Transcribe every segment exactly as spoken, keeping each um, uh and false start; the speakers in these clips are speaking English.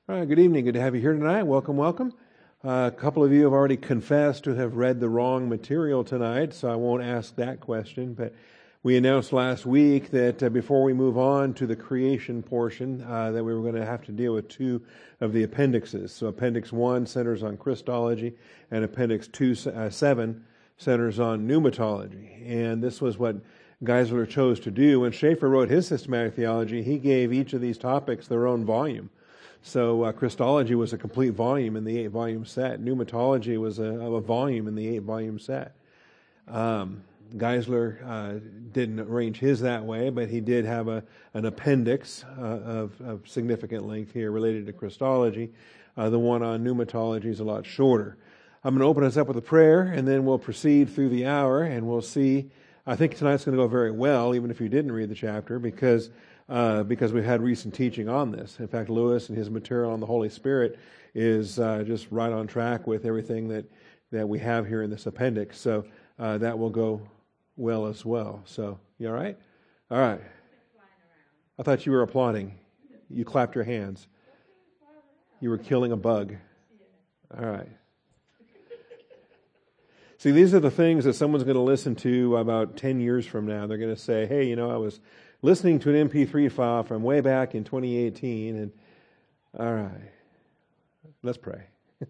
All right, good evening. Good to have you here tonight. Welcome, welcome. Uh, a couple of you have already confessed to have read the wrong material tonight, so I won't ask that question. But we announced last week that uh, before we move on to the creation portion, uh, that we were going to have to deal with two of the appendixes. So Appendix one centers on Christology, and Appendix two, uh, seven centers on pneumatology. And this was what Geisler chose to do. When Schaeffer wrote his systematic theology, he gave each of these topics their own volume. So uh, Christology was a complete volume in the eight-volume set. Pneumatology was a, a volume in the eight-volume set. Um, Geisler uh, didn't arrange his that way, but he did have a an appendix uh, of, of significant length here related to Christology. Uh, the one on pneumatology is a lot shorter. I'm going to open us up with a prayer, and then we'll proceed through the hour, and we'll see. I think tonight's going to go very well, even if you didn't read the chapter, because Uh, because we've had recent teaching on this. In fact, Lewis and his material on the Holy Spirit is uh, just right on track with everything that, that we have here in this appendix. So uh, that will go well as well. So, you all right? All right. I thought you were applauding. You clapped your hands. You were killing a bug. All right. See, these are the things that someone's going to listen to about ten years from now. They're going to say, hey, you know, I was listening to an M P three file from way back in twenty eighteen, and all right, let's pray.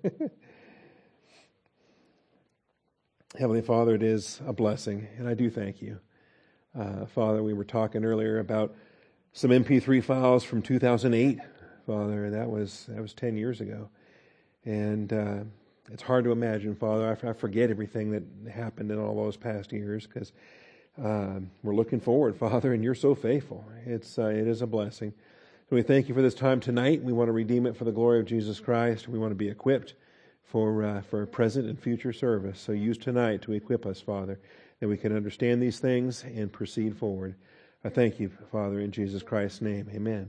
Heavenly Father, it is a blessing, and I do thank you. Uh, Father, we were talking earlier about some M P three files from two thousand eight, Father, and that was that was ten years ago. And uh, it's hard to imagine, Father. I, I forget everything that happened in all those past years because Uh, we're looking forward, Father, and you're so faithful. It's uh, it is a blessing. So we thank you for this time tonight. We want to redeem it for the glory of Jesus Christ. We want to be equipped for uh, for present and future service. So use tonight to equip us, Father, that we can understand these things and proceed forward. I thank you, Father, in Jesus Christ's name. Amen.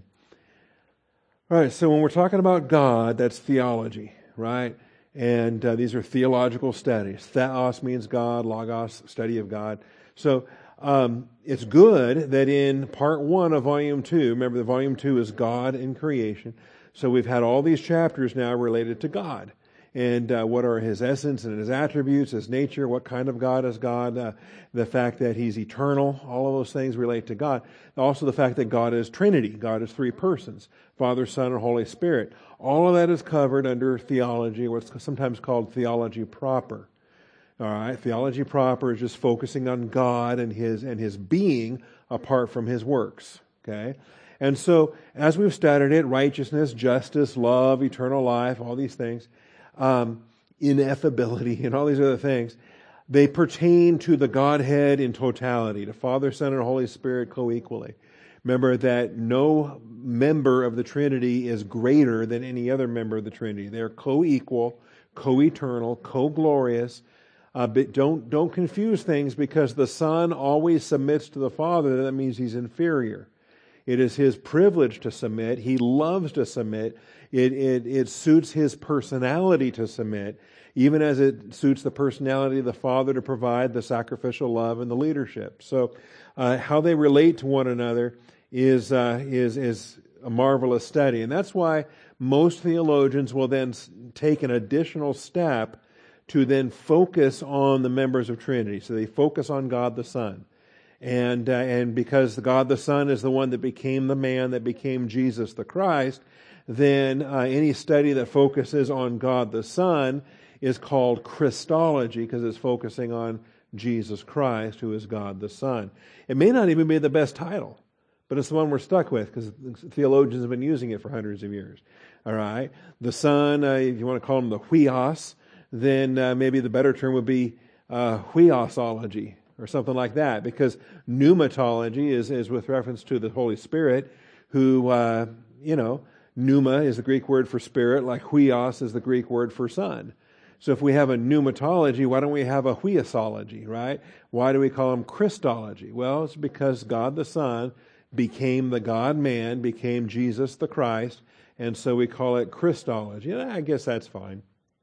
All right, so when we're talking about God, that's theology, right? And uh, these are theological studies. Theos means God, logos, study of God. So um, it's good that in part one of volume two, remember the volume two is God and creation. So we've had all these chapters now related to God. And uh, what are his essence and his attributes, his nature, what kind of God is God, uh, the fact that he's eternal, all of those things relate to God. Also the fact that God is Trinity. God is three persons, Father, Son, and Holy Spirit. All of that is covered under theology, what's sometimes called theology proper. All right, theology proper is just focusing on God and his and his being apart from his works. Okay, and so as we've studied it, righteousness, justice, love, eternal life, all these things, um, ineffability, and all these other things, they pertain to the Godhead in totality, to Father, Son, and Holy Spirit co-equally. Remember that no member of the Trinity is greater than any other member of the Trinity. They're co-equal, co-eternal, co-glorious. Uh, but don't don't confuse things because the Son always submits to the Father. That means he's inferior. It is his privilege to submit. He loves to submit. It it it suits his personality to submit, even as it suits the personality of the Father to provide the sacrificial love and the leadership. So, uh, how they relate to one another is uh, is is a marvelous study, and that's why most theologians will then take an additional step to then focus on the members of Trinity. So they focus on God the Son. And uh, and because God the Son is the one that became the man, that became Jesus the Christ, then uh, any study that focuses on God the Son is called Christology because it's focusing on Jesus Christ, who is God the Son. It may not even be the best title, but it's the one we're stuck with because theologians have been using it for hundreds of years. All right? The Son, uh, if you want to call him the Huios, then uh, maybe the better term would be uh, huiosology or something like that, because pneumatology is, is with reference to the Holy Spirit, who, uh, you know, pneuma is the Greek word for spirit, like huios is the Greek word for son. So if we have a pneumatology, why don't we have a huiosology, right? Why do we call them Christology? Well, it's because God the Son became the God-man, became Jesus the Christ, and so we call it Christology. And I guess that's fine.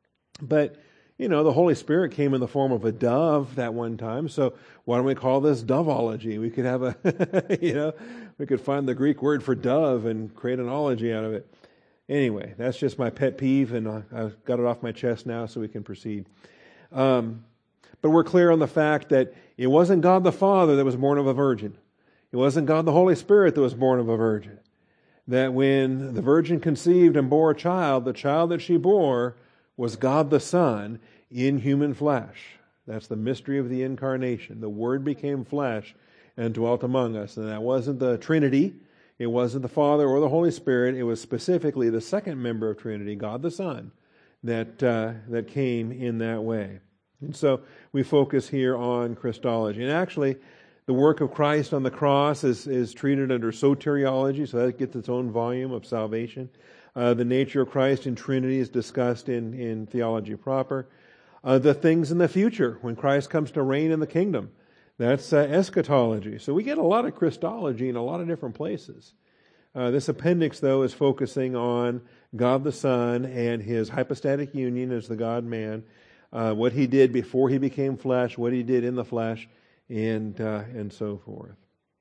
But, you know, the Holy Spirit came in the form of a dove that one time, so why don't we call this doveology? We could have a, you know, we could find the Greek word for dove and create an ology out of it. Anyway, that's just my pet peeve, and I- I've got it off my chest now so we can proceed. Um, but we're clear on the fact that it wasn't God the Father that was born of a virgin. It wasn't God the Holy Spirit that was born of a virgin. That when the virgin conceived and bore a child, the child that she bore was God the Son in human flesh. That's the mystery of the incarnation. The Word became flesh and dwelt among us. And that wasn't the Trinity. It wasn't the Father or the Holy Spirit. It was specifically the second member of Trinity, God the Son, that uh, that came in that way. And so we focus here on Christology. And actually, the work of Christ on the cross is, is treated under soteriology, so that gets its own volume of salvation. Uh, the nature of Christ in Trinity is discussed in, in theology proper. Uh, the things in the future, when Christ comes to reign in the kingdom, that's uh, eschatology. So we get a lot of Christology in a lot of different places. Uh, this appendix, though, is focusing on God the Son and His hypostatic union as the God-man, uh, what He did before He became flesh, what He did in the flesh, and uh, and so forth.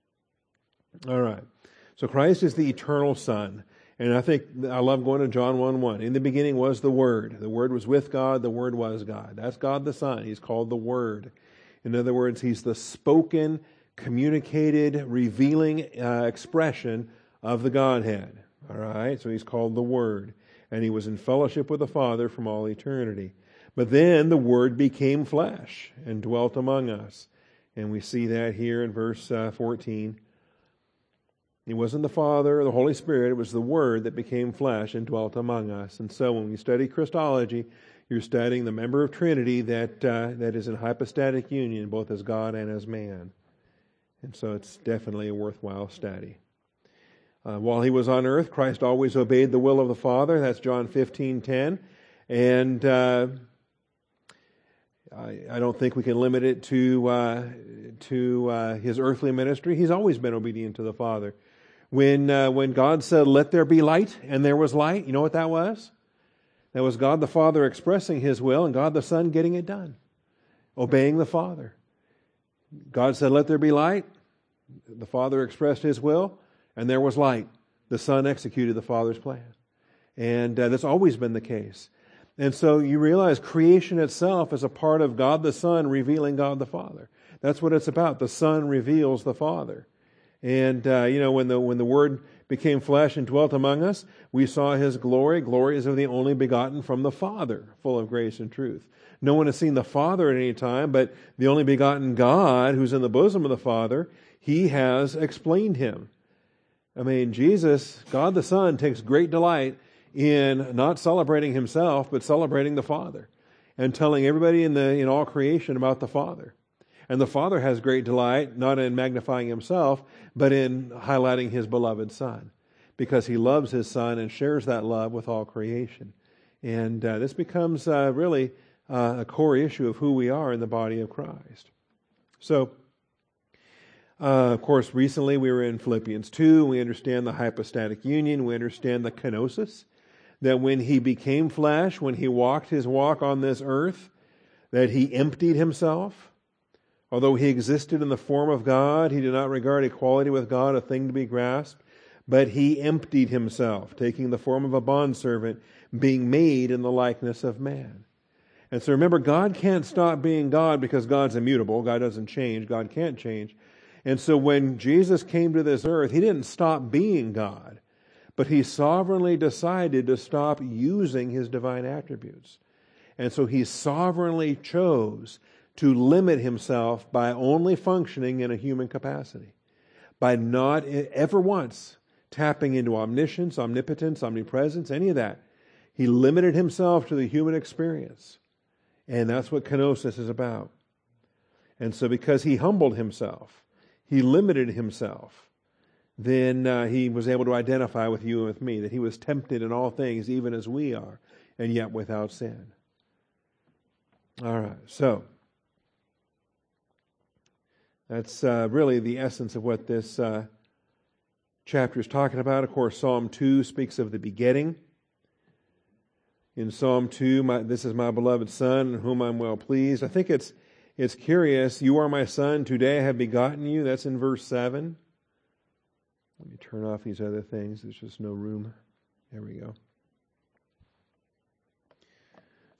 All right. So Christ is the eternal Son. And I think I love going to John one one. In the beginning was the Word. The Word was with God. The Word was God. That's God the Son. He's called the Word. In other words, He's the spoken, communicated, revealing uh, expression of the Godhead. All right? So He's called the Word. And He was in fellowship with the Father from all eternity. But then the Word became flesh and dwelt among us. And we see that here in verse uh, fourteen. It wasn't the Father or the Holy Spirit, it was the Word that became flesh and dwelt among us. And so when you study Christology, you're studying the member of Trinity that uh, that is in hypostatic union, both as God and as man. And so it's definitely a worthwhile study. Uh, while He was on earth, Christ always obeyed the will of the Father. That's John fifteen ten. And Uh, I, I don't think we can limit it to uh, to uh, His earthly ministry. He's always been obedient to the Father. When uh, when God said, "Let there be light," and there was light, you know what that was? That was God the Father expressing His will and God the Son getting it done, obeying the Father. God said, "Let there be light." The Father expressed His will, and there was light. The Son executed the Father's plan. And uh, that's always been the case. And so you realize creation itself is a part of God the Son revealing God the Father. That's what it's about. The Son reveals the Father. And, uh, you know, when the when the Word became flesh and dwelt among us, we saw His glory. Glory is of the only begotten from the Father, full of grace and truth. No one has seen the Father at any time, but the only begotten God, who's in the bosom of the Father, He has explained Him. I mean, Jesus, God the Son, takes great delight in not celebrating Himself, but celebrating the Father and telling everybody in the in all creation about the Father. And the Father has great delight, not in magnifying Himself, but in highlighting His beloved Son, because He loves His Son and shares that love with all creation. And uh, this becomes uh, really uh, a core issue of who we are in the body of Christ. So, Uh, of course, recently we were in Philippians two. We understand the hypostatic union. We understand the kenosis, that when He became flesh, when He walked His walk on this earth, that He emptied Himself. Although He existed in the form of God, He did not regard equality with God a thing to be grasped, but He emptied Himself, taking the form of a bondservant, being made in the likeness of man. And so remember, God can't stop being God because God's immutable. God doesn't change. God can't change. And so when Jesus came to this earth, He didn't stop being God, but He sovereignly decided to stop using His divine attributes. And so He sovereignly chose to limit Himself by only functioning in a human capacity, by not ever once tapping into omniscience, omnipotence, omnipresence, any of that. He limited Himself to the human experience. And that's what kenosis is about. And so because He humbled Himself, He limited Himself, then uh, He was able to identify with you and with me, that He was tempted in all things, even as we are, and yet without sin. All right, so that's uh, really the essence of what this uh, chapter is talking about. Of course, Psalm two speaks of the begetting. In Psalm two, my, this is my beloved Son, in whom I'm well pleased. I think it's It's curious. You are my Son. Today I have begotten you. That's in verse seven. Let me turn off these other things. There's just no room. There we go.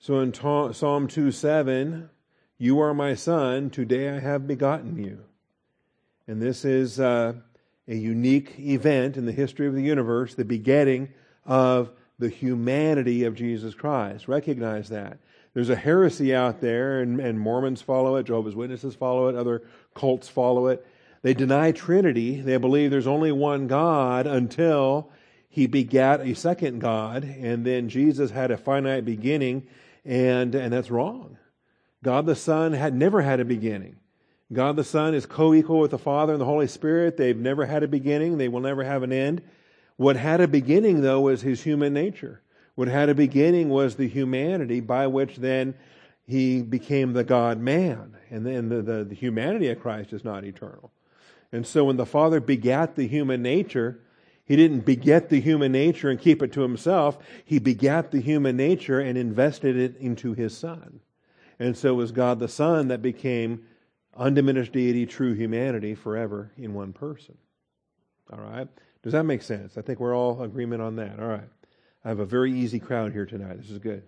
So in ta- Psalm two seven, you are my son, today I have begotten you. And this is uh, a unique event in the history of the universe, the begetting of the humanity of Jesus Christ. Recognize that. There's a heresy out there, and, and Mormons follow it, Jehovah's Witnesses follow it, other cults follow it. They deny Trinity. They believe there's only one God until He begat a second God, and then Jesus had a finite beginning, and, and that's wrong. God the Son had never had a beginning. God the Son is co-equal with the Father and the Holy Spirit. They've never had a beginning. They will never have an end. What had a beginning, though, was His human nature. What had a beginning was the humanity by which then He became the God-man. And then the, the, the humanity of Christ is not eternal. And so when the Father begat the human nature, He didn't beget the human nature and keep it to Himself. He begat the human nature and invested it into His Son. And so it was God the Son that became undiminished deity, true humanity forever in one person. All right? Does that make sense? I think we're all in agreement on that. All right. I have a very easy crowd here tonight. This is good.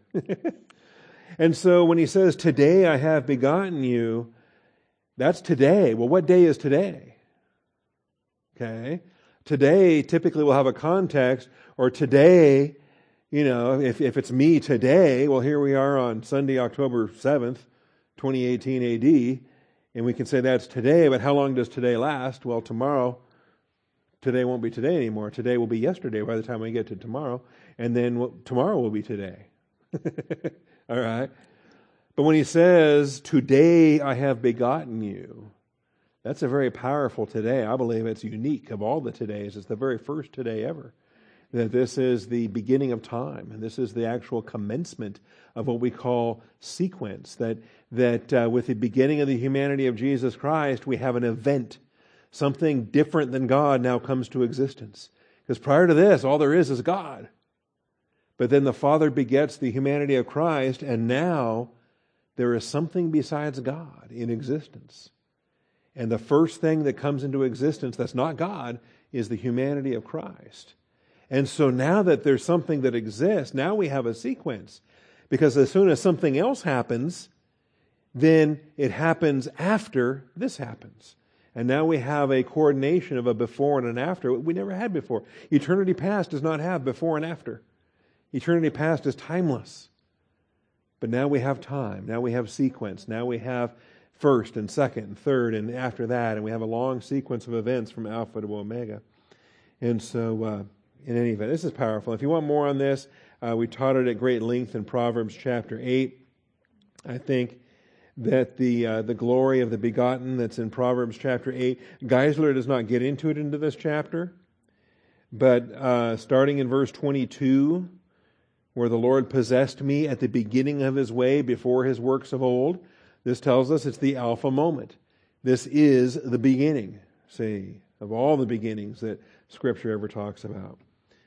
And so when He says, today I have begotten you, that's today. Well, what day is today? Okay. Today typically will have a context, or today, you know, if, if it's me today, well, here we are on Sunday, October seventh, twenty eighteen A D, and we can say that's today, but how long does today last? Well, tomorrow, today won't be today anymore. Today will be yesterday by the time we get to tomorrow, and then well, tomorrow will be today. All right? But when He says, today I have begotten you, that's a very powerful today. I believe it's unique of all the todays. It's the very first today ever. That this is the beginning of time. And this is the actual commencement of what we call sequence. That, that uh, with the beginning of the humanity of Jesus Christ, we have an event. Something different than God now comes to existence. Because prior to this, all there is is God. But then the Father begets the humanity of Christ, and now there is something besides God in existence. And the first thing that comes into existence that's not God is the humanity of Christ. And so now that there's something that exists, now we have a sequence. Because as soon as something else happens, then it happens after this happens. And now we have a coordination of a before and an after we never had before. Eternity past does not have before and after. Eternity past is timeless. But now we have time. Now we have sequence. Now we have first and second and third and after that. And we have a long sequence of events from Alpha to Omega. And so, uh, in any event, this is powerful. If you want more on this, uh, we taught it at great length in Proverbs chapter eight. I think that the uh, the glory of the begotten that's in Proverbs chapter eight, Geisler does not get into it into this chapter. But uh, starting in verse twenty-two, where the Lord possessed me at the beginning of His way before His works of old, this tells us it's the Alpha moment. This is the beginning, see, of all the beginnings that Scripture ever talks about.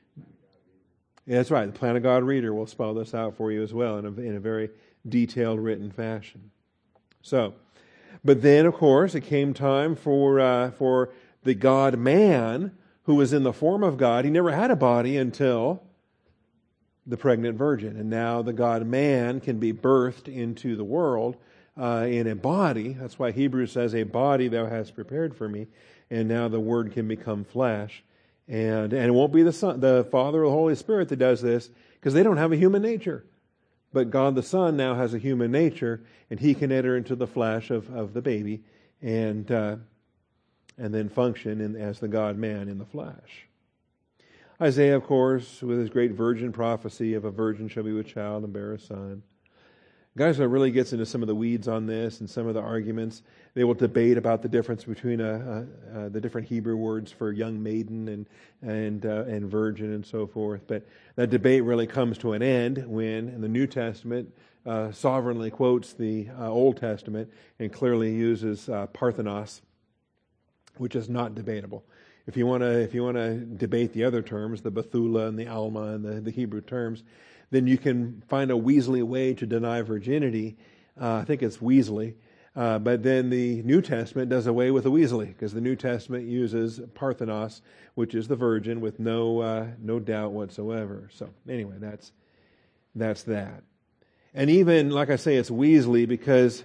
Yeah, that's right. The Plan of God reader will spell this out for you as well in a, in a very detailed written fashion. So, but then, of course, it came time for uh, for the God-man who was in the form of God. He never had a body until the pregnant virgin. And now the God-man can be birthed into the world uh, in a body. That's why Hebrews says, a body thou hast prepared for me. And now the Word can become flesh. And and it won't be the Son, the Father or the Holy Spirit that does this, because they don't have a human nature. But God the Son now has a human nature, and He can enter into the flesh of, of the baby and uh, and then function in, as the God-man in the flesh. Isaiah, of course, with his great virgin prophecy of a virgin shall be with child and bear a son. Geisler really gets into some of the weeds on this and some of the arguments. They will debate about the difference between a, a, a, the different Hebrew words for young maiden and and uh, and virgin and so forth. But that debate really comes to an end when, in the New Testament, uh, sovereignly quotes the uh, Old Testament and clearly uses uh, Parthenos, which is not debatable. If you want to, if you want to debate the other terms, the Bethula and the Alma and the, the Hebrew terms, then you can find a Weasley way to deny virginity. Uh, I think it's Weasley. Uh, but then the New Testament does away with the Weasley, because the New Testament uses Parthenos, which is the virgin, with no uh, no doubt whatsoever. So anyway, that's that's that. And even, like I say, it's Weasley because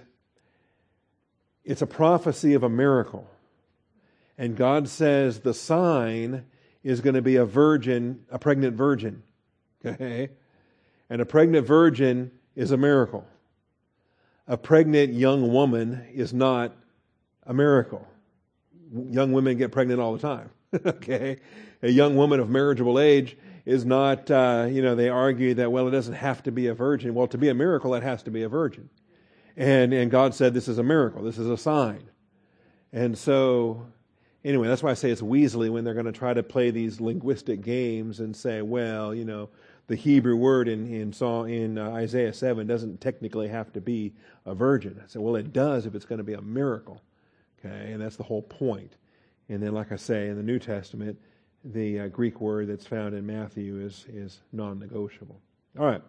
it's a prophecy of a miracle. And God says the sign is going to be a virgin, a pregnant virgin. Okay? And a pregnant virgin is a miracle. A pregnant young woman is not a miracle. Young women get pregnant all the time. Okay? A young woman of marriageable age is not, uh, you know, they argue that, well, it doesn't have to be a virgin. Well, to be a miracle, it has to be a virgin. And and God said this is a miracle. This is a sign. And so, anyway, that's why I say it's Weasley when they're going to try to play these linguistic games and say, well, you know, the Hebrew word in in, Psalm, in uh, Isaiah seven doesn't technically have to be a virgin. I said, well, it does if it's going to be a miracle. Okay, and that's the whole point. And then, like I say, in the New Testament, the uh, Greek word that's found in Matthew is is non-negotiable. All right.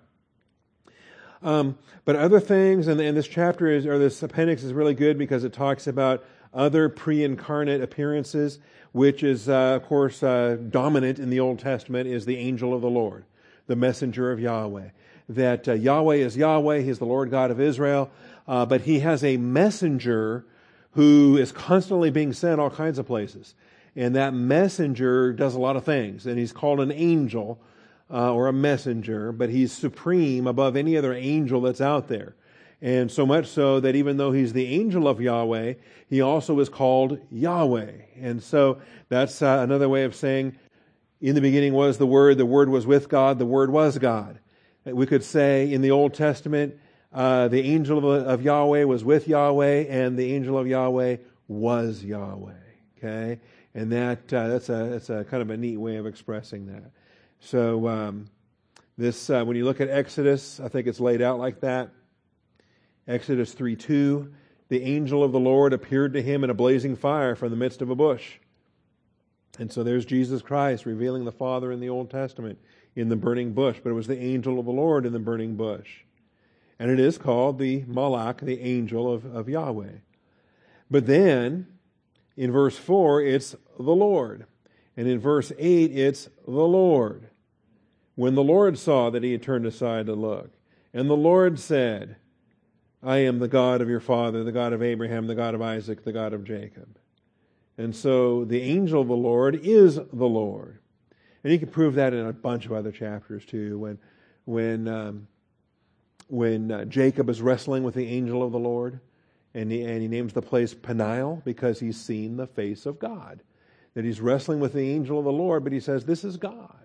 Um, but other things, and, and this chapter is, or this appendix is really good because it talks about other pre-incarnate appearances, which is, uh, of course, uh, dominant in the Old Testament is the angel of the Lord, the messenger of Yahweh. That uh, Yahweh is Yahweh, He is the Lord God of Israel, uh, but He has a messenger who is constantly being sent all kinds of places. And that messenger does a lot of things, and he's called an angel, Uh, or a messenger, but he's supreme above any other angel that's out there. And so much so that even though he's the angel of Yahweh, he also is called Yahweh. And so that's uh, another way of saying, in the beginning was the Word, the Word was with God, the Word was God. We could say in the Old Testament, uh, the angel of, of Yahweh was with Yahweh, and the angel of Yahweh was Yahweh. Okay? And that uh, that's a that's a kind of a neat way of expressing that. So um, this, uh, when you look at Exodus, I think it's laid out like that. Exodus three two, the angel of the Lord appeared to him in a blazing fire from the midst of a bush. And so there's Jesus Christ revealing the Father in the Old Testament in the burning bush. But it was the angel of the Lord in the burning bush. And it is called the Malach, the angel of, of Yahweh. But then, in verse four, it's the Lord. And in verse eight, it's the Lord. When the Lord saw that he had turned aside to look. And the Lord said, I am the God of your father, the God of Abraham, the God of Isaac, the God of Jacob. And so the angel of the Lord is the Lord. And you can prove that in a bunch of other chapters too. When when um, when uh, Jacob is wrestling with the angel of the Lord, and he, and he names the place Peniel because he's seen the face of God. That he's wrestling with the angel of the Lord, but he says, this is God.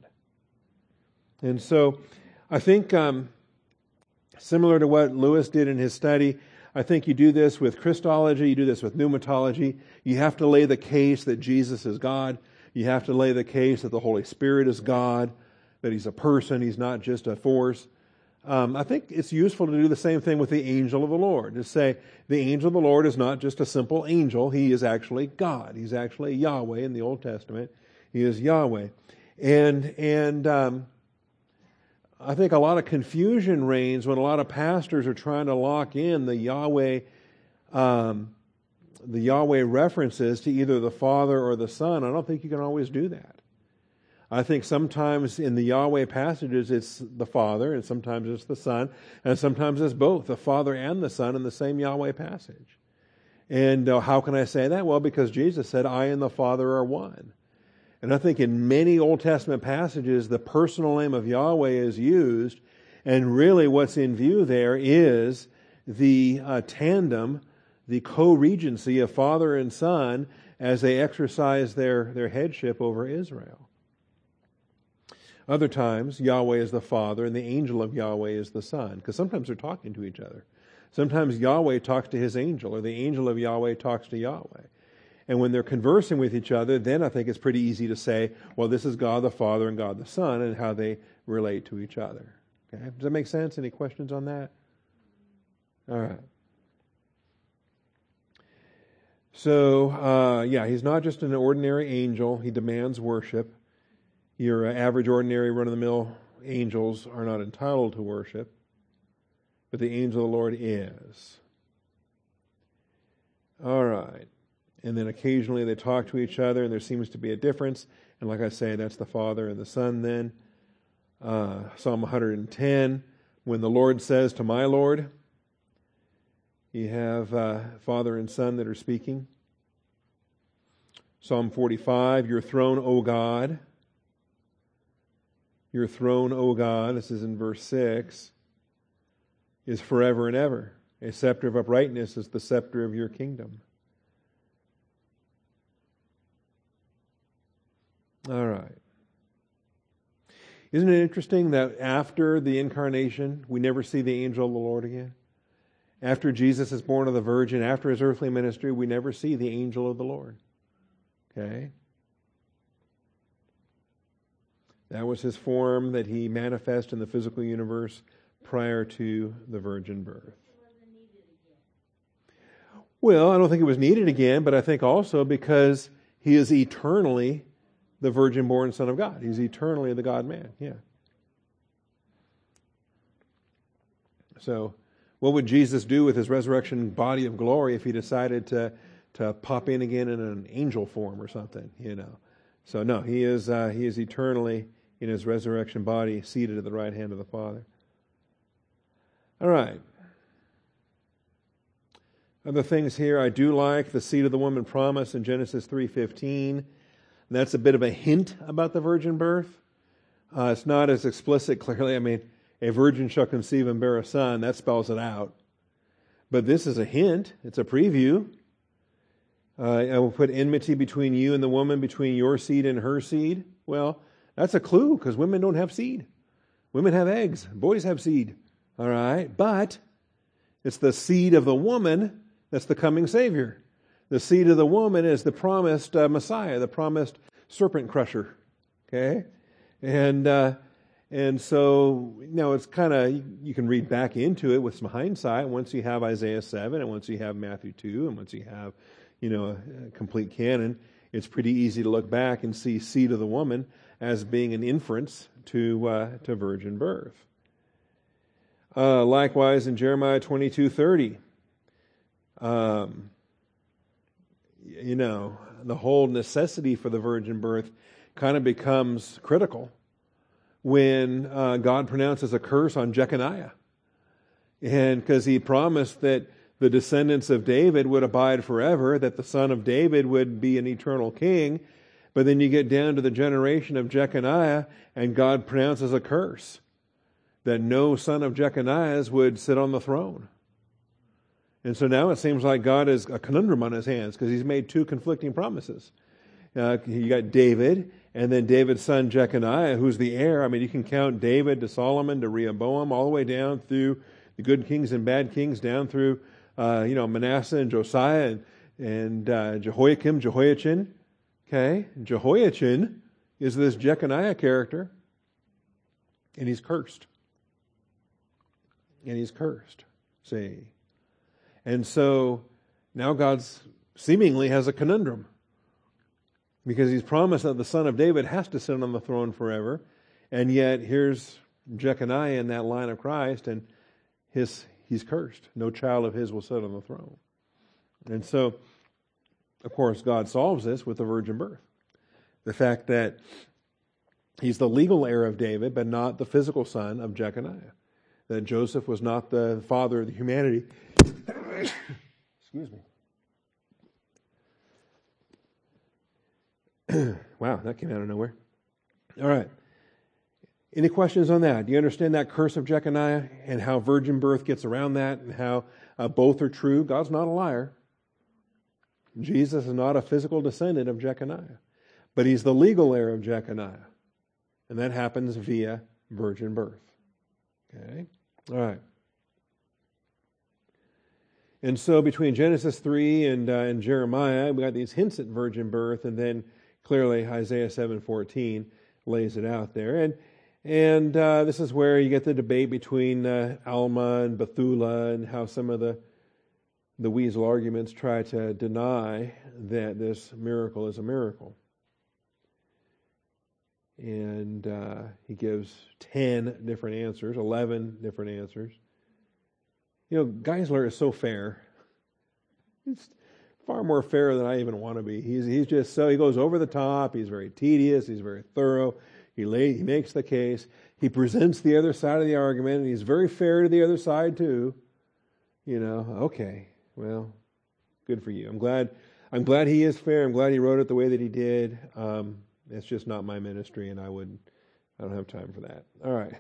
And so I think um, similar to what Lewis did in his study, I think you do this with Christology, you do this with pneumatology. You have to lay the case that Jesus is God. You have to lay the case that the Holy Spirit is God, that he's a person, he's not just a force. Um, I think it's useful to do the same thing with the angel of the Lord. To say the angel of the Lord is not just a simple angel. He is actually God. He's actually Yahweh in the Old Testament. He is Yahweh. And and um, I think a lot of confusion reigns when a lot of pastors are trying to lock in the Yahweh um, the Yahweh references to either the Father or the Son. I don't think you can always do that. I think sometimes in the Yahweh passages it's the Father, and sometimes it's the Son, and sometimes it's both, the Father and the Son in the same Yahweh passage. And uh, how can I say that? Well, because Jesus said, I and the Father are one. And I think in many Old Testament passages, the personal name of Yahweh is used, and really what's in view there is the uh, tandem, the co-regency of Father and Son as they exercise their, their headship over Israel. Other times, Yahweh is the Father and the angel of Yahweh is the Son, because sometimes they're talking to each other. Sometimes Yahweh talks to his angel, or the angel of Yahweh talks to Yahweh. And when they're conversing with each other, then I think it's pretty easy to say, well, this is God the Father and God the Son, and how they relate to each other. Okay? Does that make sense? Any questions on that? All right. So, uh, yeah, he's not just an ordinary angel. He demands worship. Your average, ordinary, run-of-the-mill angels are not entitled to worship, but the angel of the Lord is. All right. And then occasionally they talk to each other, and there seems to be a difference. And like I say, that's the Father and the Son then. Uh, Psalm one hundred ten, when the Lord says to my Lord, you have uh, Father and Son that are speaking. Psalm forty-five, your throne, O God. Your throne, O God, this is in verse six, is forever and ever. A scepter of uprightness is the scepter of your kingdom. All right. Isn't it interesting that after the incarnation, we never see the angel of the Lord again? After Jesus is born of the Virgin, after his earthly ministry, we never see the angel of the Lord. Okay? That was his form that he manifested in the physical universe prior to the virgin birth. Well, I don't think it was needed again, but I think also because he is eternally the virgin-born Son of God. He's eternally the God-man, yeah. So, what would Jesus do with his resurrection body of glory if he decided to, to pop in again in an angel form or something, you know? So, no, he is uh, he is eternally in his resurrection body, seated at the right hand of the Father. All right. Other things here, I do like the seed of the woman promise in Genesis three fifteen. That's a bit of a hint about the virgin birth. Uh, it's not as explicit, clearly. I mean, a virgin shall conceive and bear a son. That spells it out. But this is a hint. It's a preview. Uh, I will put enmity between you and the woman, between your seed and her seed. Well, that's a clue, because women don't have seed. Women have eggs. Boys have seed. All right? But it's the seed of the woman that's the coming Savior. The seed of the woman is the promised uh, Messiah, the promised serpent crusher. Okay? And uh, and so, you know, it's kind of, you can read back into it with some hindsight once you have Isaiah seven and once you have Matthew two and once you have, you know, a, a complete canon. It's pretty easy to look back and see seed of the woman as being an inference to uh, to virgin birth. Uh, likewise, in Jeremiah twenty-two thirty, um, you know, the whole necessity for the virgin birth kind of becomes critical when uh, God pronounces a curse on Jeconiah. And because he promised that the descendants of David would abide forever, that the son of David would be an eternal king. But then you get down to the generation of Jeconiah, and God pronounces a curse that no son of Jeconiah's would sit on the throne. And so now it seems like God has a conundrum on his hands because he's made two conflicting promises. Uh, you got David, and then David's son Jeconiah, who's the heir. I mean, you can count David to Solomon to Rehoboam, all the way down through the good kings and bad kings, down through uh, you know Manasseh and Josiah and, and uh, Jehoiakim, Jehoiachin. Okay, Jehoiachin is this Jeconiah character, and he's cursed. And he's cursed. See. And so now God's seemingly has a conundrum because he's promised that the son of David has to sit on the throne forever, and yet here's Jeconiah in that line of Christ, and his he's cursed. No child of his will sit on the throne. And so, of course, God solves this with the virgin birth. The fact that he's the legal heir of David, but not the physical son of Jeconiah. That Joseph was not the father of the humanity. Excuse me. Wow, that came out of nowhere. All right. Any questions on that? Do you understand that curse of Jeconiah and how virgin birth gets around that and how uh, both are true? God's not a liar. Jesus is not a physical descendant of Jeconiah, but he's the legal heir of Jeconiah. And that happens via virgin birth. Okay? All right. And so between Genesis three and, uh, and Jeremiah, we got these hints at virgin birth, and then clearly Isaiah seven fourteen lays it out there. And and uh, this is where you get the debate between uh, Alma and Bethula and how some of the the weasel arguments try to deny that this miracle is a miracle. And uh, he gives ten different answers, eleven different answers. You know, Geisler is so fair. He's far more fair than I even want to be. He's he's just so, he goes over the top. He's very tedious. He's very thorough. He lay, he makes the case. He presents the other side of the argument, and he's very fair to the other side too. You know, okay, well, good for you. I'm glad. I'm glad he is fair. I'm glad he wrote it the way that he did. Um, it's just not my ministry, and I would. I don't have time for that. All right.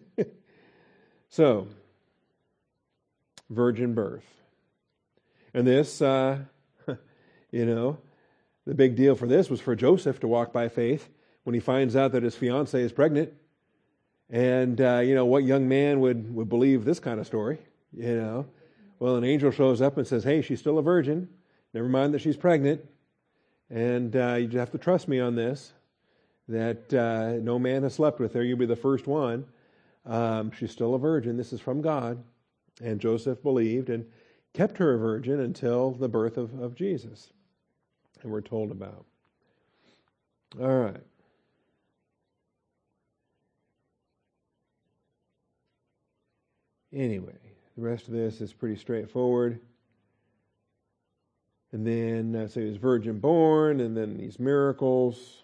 So, virgin birth, and this, uh, you know, the big deal for this was for Joseph to walk by faith when he finds out that his fiancée is pregnant. And, uh, you know, what young man would, would believe this kind of story, you know? Well, an angel shows up and says, hey, she's still a virgin. Never mind that she's pregnant. And uh, you just have to trust me on this, that uh, no man has slept with her. You'll be the first one. Um, she's still a virgin. This is from God. And Joseph believed and kept her a virgin until the birth of, of Jesus. And we're told about. All right. Anyway, the rest of this is pretty straightforward. And then, uh, so he was virgin born, and then these miracles.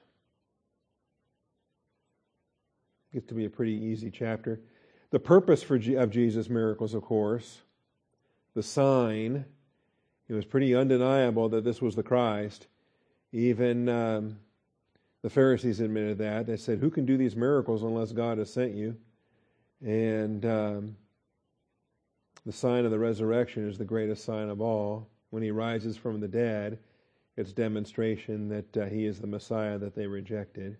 Gets to be a pretty easy chapter. The purpose for G- of Jesus' miracles, of course, the sign, it was pretty undeniable that this was the Christ. Even um, the Pharisees admitted that. They said, who can do these miracles unless God has sent you? And um, the sign of the resurrection is the greatest sign of all. When he rises from the dead, it's demonstration that uh, he is the Messiah that they rejected.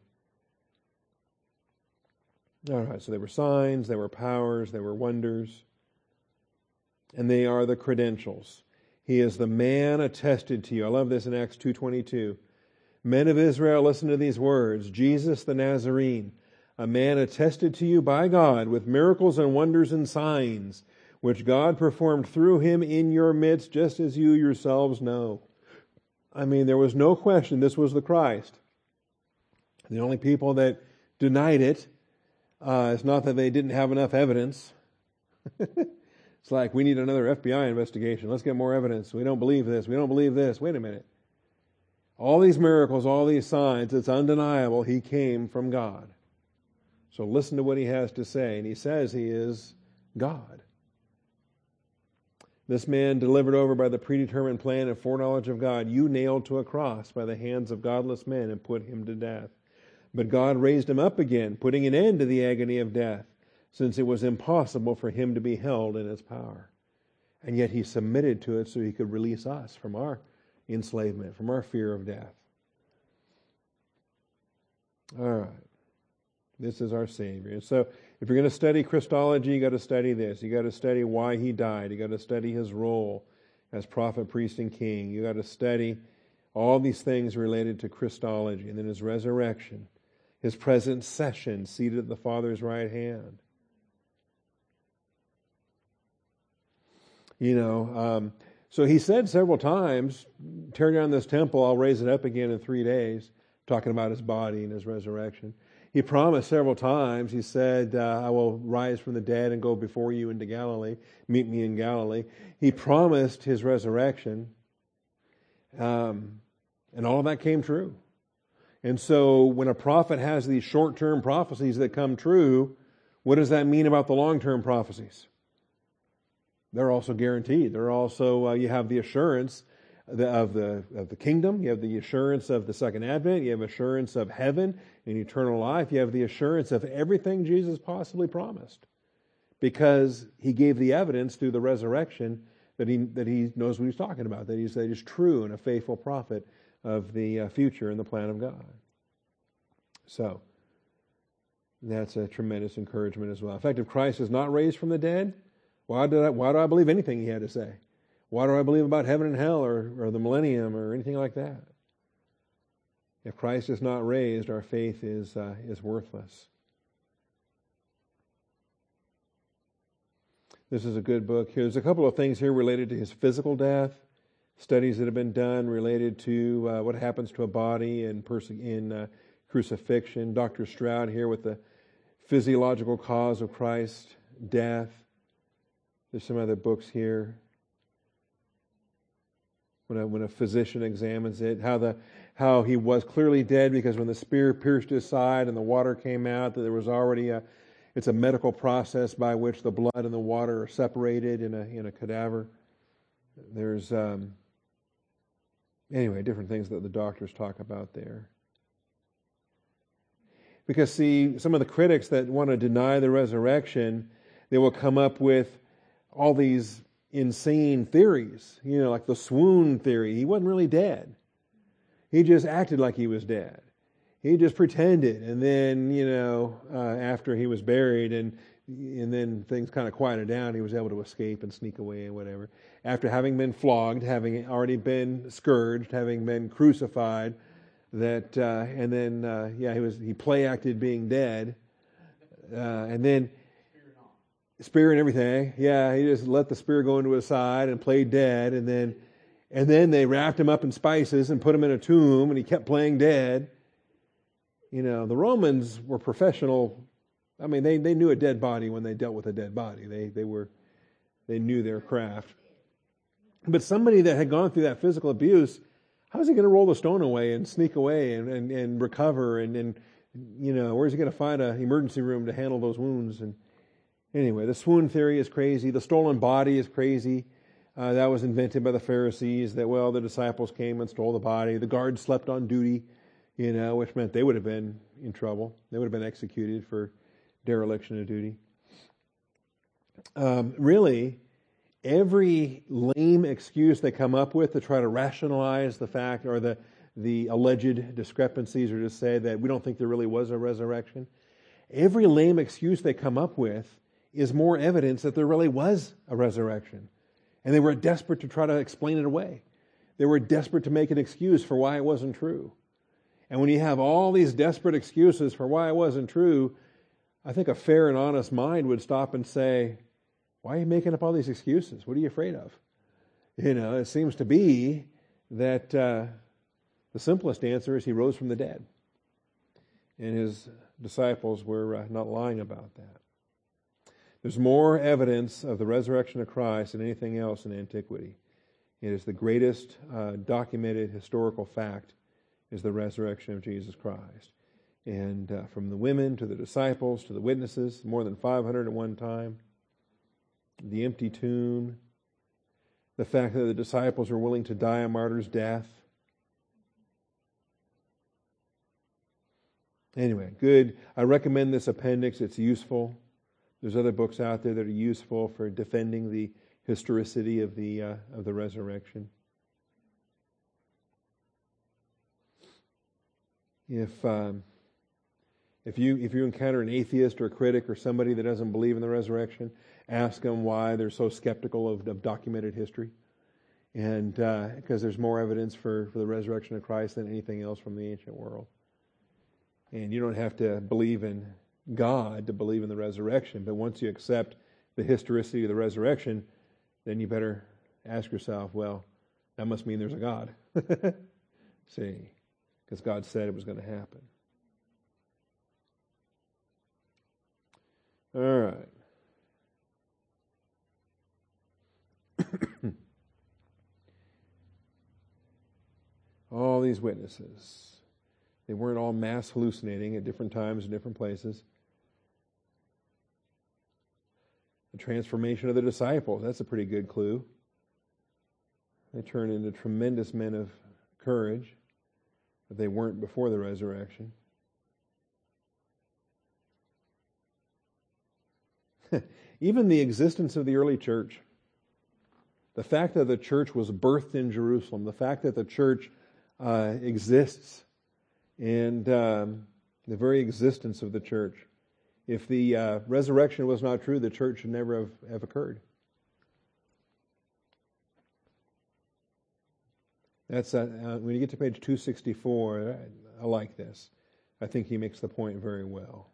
All right, so there were signs, there were powers, there were wonders, and they are the credentials. He is the man attested to you. I love this in Acts two twenty-two. Men of Israel, listen to these words. Jesus the Nazarene, a man attested to you by God with miracles and wonders and signs, which God performed through him in your midst, just as you yourselves know. I mean, there was no question this was the Christ. The only people that denied it, uh, it's not that they didn't have enough evidence. It's like, we need another F B I investigation. Let's get more evidence. We don't believe this. We don't believe this. Wait a minute. All these miracles, all these signs, it's undeniable he came from God. So listen to what he has to say. And he says he is God. This man delivered over by the predetermined plan and foreknowledge of God, you nailed to a cross by the hands of godless men and put him to death. But God raised him up again, putting an end to the agony of death, since it was impossible for him to be held in its power. And yet he submitted to it so he could release us from our enslavement, from our fear of death. All right. This is our Savior. And so if you're going to study Christology, you got to study this. You got to study why he died. You got to study his role as prophet, priest, and king. You got to study all these things related to Christology, and then his resurrection, his present session, seated at the Father's right hand. You know, um, so he said several times, tear down this temple, I'll raise it up again in three days, talking about his body and his resurrection. He promised several times, he said, uh, I will rise from the dead and go before you into Galilee, meet me in Galilee. He promised his resurrection, um, and all of that came true. And so when a prophet has these short-term prophecies that come true, what does that mean about the long-term prophecies? They're also guaranteed. They're also, uh, you have the assurance the, of the of the kingdom. You have the assurance of the second advent. You have assurance of heaven and eternal life. You have the assurance of everything Jesus possibly promised, because he gave the evidence through the resurrection that he that he knows what he's talking about, that he's, that he's true and a faithful prophet of the uh, future and the plan of God. So that's a tremendous encouragement as well. In fact, if Christ is not raised from the dead, why do I, why do I believe anything he had to say? Why do I believe about heaven and hell or, or the millennium or anything like that? If Christ is not raised, our faith is uh, is worthless. This is a good book. There's a couple of things here related to his physical death, studies that have been done related to uh, what happens to a body in, perse- in uh, crucifixion. Doctor Stroud here with the physiological cause of Christ's death. There's some other books here. When a, when a physician examines it, how the how he was clearly dead because when the spear pierced his side and the water came out, that there was already a, it's a medical process by which the blood and the water are separated in a in a cadaver. There's um, anyway different things that the doctors talk about there. Because see, some of the critics that want to deny the resurrection, they will come up with all these insane theories, you know, like the swoon theory. He wasn't really dead. He just acted like he was dead. He just pretended, and then, you know, uh, after he was buried and and then things kind of quieted down, he was able to escape and sneak away and whatever. After having been flogged, having already been scourged, having been crucified, that uh, and then uh, yeah, he was he play acted being dead, uh, and then spear and everything. Yeah, he just let the spear go into his side and played dead, and then and then they wrapped him up in spices and put him in a tomb, and he kept playing dead. You know, the Romans were professional. I mean, they, they knew a dead body when they dealt with a dead body. They they were they knew their craft. But somebody that had gone through that physical abuse, how is he going to roll the stone away and sneak away and, and, and recover? And, and, you know, where is he going to find an emergency room to handle those wounds? And anyway, the swoon theory is crazy. The stolen body is crazy. Uh, that was invented by the Pharisees, that, well, the disciples came and stole the body. The guards slept on duty, you know, which meant they would have been in trouble. They would have been executed for dereliction of duty. Um, really, every lame excuse they come up with to try to rationalize the fact or the, the alleged discrepancies, or to say that we don't think there really was a resurrection, every lame excuse they come up with is more evidence that there really was a resurrection. And they were desperate to try to explain it away. They were desperate to make an excuse for why it wasn't true. And when you have all these desperate excuses for why it wasn't true, I think a fair and honest mind would stop and say, why are you making up all these excuses? What are you afraid of? You know, it seems to be that uh, the simplest answer is he rose from the dead. And his disciples were uh, not lying about that. There's more evidence of the resurrection of Christ than anything else in antiquity. It is the greatest uh, documented historical fact is the resurrection of Jesus Christ. And uh, from the women to the disciples to the witnesses, more than five hundred at one time, the empty tomb, the fact that the disciples were willing to die a martyr's death. Anyway, good. I recommend this appendix. It's useful. There's other books out there that are useful for defending the historicity of the uh, of the resurrection. If um, if you if you encounter an atheist or a critic or somebody that doesn't believe in the resurrection, ask them why they're so skeptical of, of documented history, and because uh, there's more evidence for, for the resurrection of Christ than anything else from the ancient world. And you don't have to believe in God to believe in the resurrection, but once you accept the historicity of the resurrection, then you better ask yourself, well, that must mean there's a God. See, because God said it was going to happen. All right. All these witnesses. They weren't all mass hallucinating at different times and different places. The transformation of the disciples, that's a pretty good clue. They turned into tremendous men of courage, but they weren't before the resurrection. Even the existence of the early church, the fact that the church was birthed in Jerusalem, the fact that the church uh, exists, and um, the very existence of the church. If the uh, resurrection was not true, the church should never have, have occurred. That's uh, uh, when you get to page two sixty-four, I, I like this. I think he makes the point very well.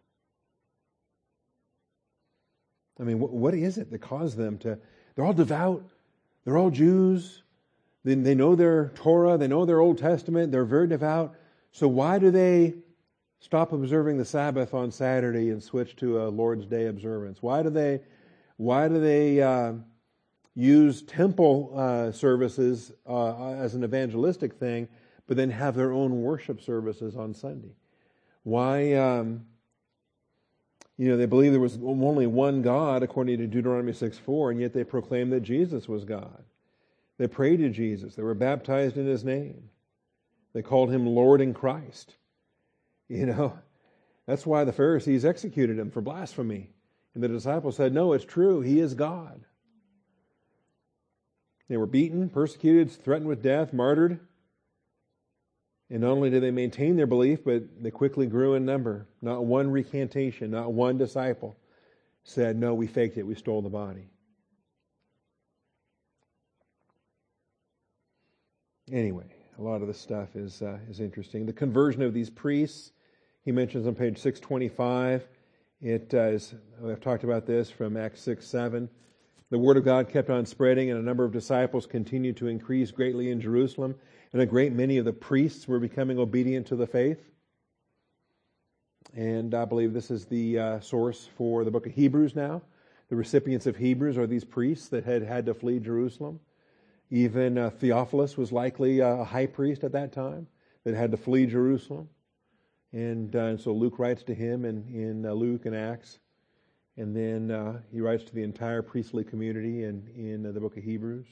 I mean, what, what is it that caused them to... They're all devout. They're all Jews. They, they know their Torah. They know their Old Testament. They're very devout. So why do they stop observing the Sabbath on Saturday and switch to a Lord's Day observance? Why do they, why do they uh, use temple uh, services uh, as an evangelistic thing, but then have their own worship services on Sunday? Why, um, You know, they believed there was only one God according to Deuteronomy six four, and yet they proclaimed that Jesus was God. They prayed to Jesus. They were baptized in His name. They called Him Lord and Christ. You know, that's why the Pharisees executed Him for blasphemy. And the disciples said, no, it's true. He is God. They were beaten, persecuted, threatened with death, martyred. And not only did they maintain their belief, but they quickly grew in number. Not one recantation, not one disciple said, no, we faked it, we stole the body. Anyway, a lot of this stuff is uh, is interesting. The conversion of these priests, he mentions on page six twenty-five. It uh, is, I've talked about this from Acts six seven. The word of God kept on spreading, and a number of disciples continued to increase greatly in Jerusalem, and a great many of the priests were becoming obedient to the faith. And I believe this is the uh, source for the book of Hebrews now. The recipients of Hebrews are these priests that had had to flee Jerusalem. Even uh, Theophilus was likely a high priest at that time that had to flee Jerusalem. And, uh, and so Luke writes to him in, in uh, Luke and Acts. And then uh, he writes to the entire priestly community in, in uh, the book of Hebrews.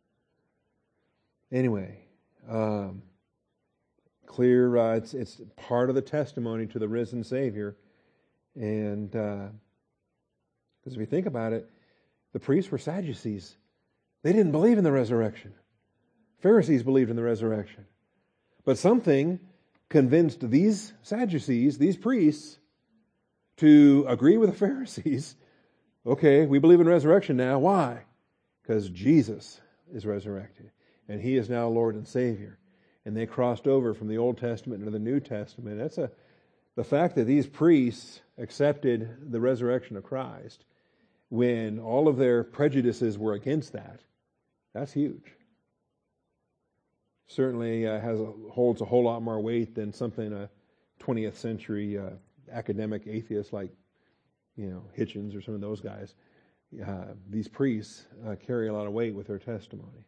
Anyway, um, clear, uh, it's, it's part of the testimony to the risen Savior. And because uh, if you think about it, the priests were Sadducees. They didn't believe in the resurrection. Pharisees believed in the resurrection. But something convinced these Sadducees, these priests, to agree with the Pharisees. Okay, we believe in resurrection now. Why? Because Jesus is resurrected, and He is now Lord and Savior. And they crossed over from the Old Testament into the New Testament. That's a the fact that these priests accepted the resurrection of Christ when all of their prejudices were against that. That's huge. Certainly uh, has a, holds a whole lot more weight than something a twentieth century uh, academic atheist like, you know, Hitchens or some of those guys. Uh, these priests uh, carry a lot of weight with their testimony.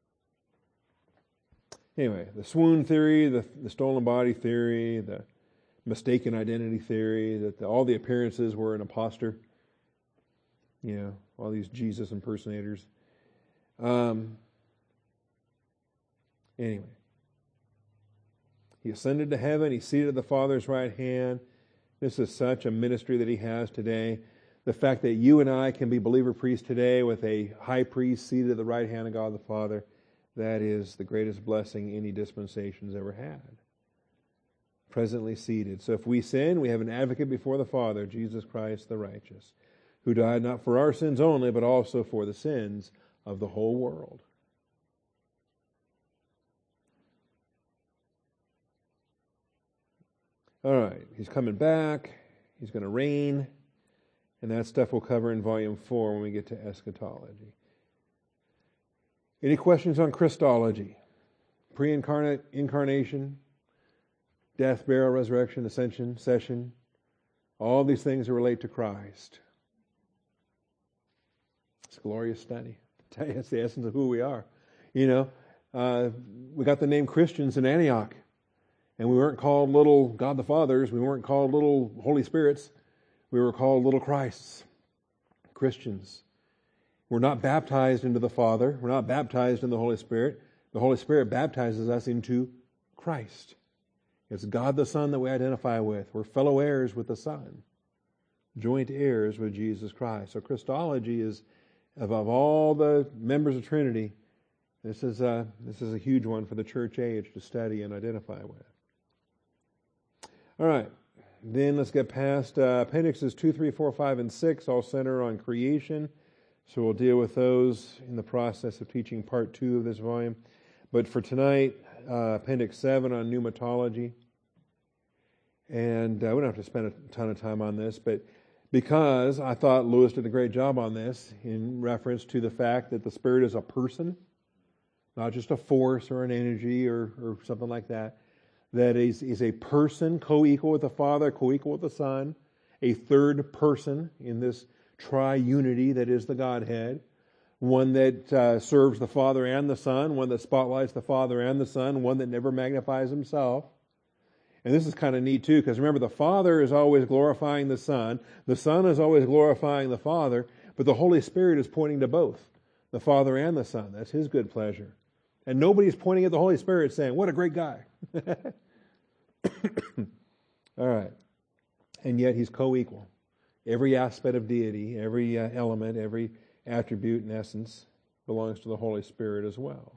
Anyway, the swoon theory, the, the stolen body theory, the mistaken identity theory, that the, all the appearances were an imposter. You know, all these Jesus impersonators. Um, anyway, He ascended to heaven. He's seated at the Father's right hand. This is such a ministry that He has today. The fact that you and I can be believer priests today with a high priest seated at the right hand of God the Father, that is the greatest blessing any dispensation's ever had. Presently seated. So if we sin, we have an advocate before the Father, Jesus Christ the righteous, who died not for our sins only, but also for the sins of the whole world. All right, He's coming back. He's going to reign. And that stuff we'll cover in volume four when we get to eschatology. Any questions on Christology? Pre-incarnate, incarnation, death, burial, resurrection, ascension, session. All these things that relate to Christ. It's a glorious study. I tell you, it's the essence of who we are. You know, uh, we got the name Christians in Antioch. And we weren't called little God the Fathers. We weren't called little Holy Spirits. We were called little Christs, Christians. We're not baptized into the Father. We're not baptized in the Holy Spirit. The Holy Spirit baptizes us into Christ. It's God the Son that we identify with. We're fellow heirs with the Son, joint heirs with Jesus Christ. So Christology is, of, of all the members of Trinity, this is a, this is a huge one for the church age to study and identify with. All right. Then let's get past uh, appendixes two, three, four, five, and six, all center on creation. So we'll deal with those in the process of teaching part two of this volume. But for tonight, uh, appendix seven on pneumatology. And uh, we don't have to spend a ton of time on this, but because I thought Lewis did a great job on this in reference to the fact that the Spirit is a person, not just a force or an energy or, or something like that. That is, is a person co-equal with the Father, co-equal with the Son, a third person in this tri-unity that is the Godhead, one that uh, serves the Father and the Son, one that spotlights the Father and the Son, one that never magnifies himself. And this is kind of neat too, because remember, the Father is always glorifying the Son. The Son is always glorifying the Father, but the Holy Spirit is pointing to both, the Father and the Son. That's His good pleasure. And nobody's pointing at the Holy Spirit saying, what a great guy. All right. And yet He's co-equal. Every aspect of deity, every uh, element, every attribute and essence belongs to the Holy Spirit as well.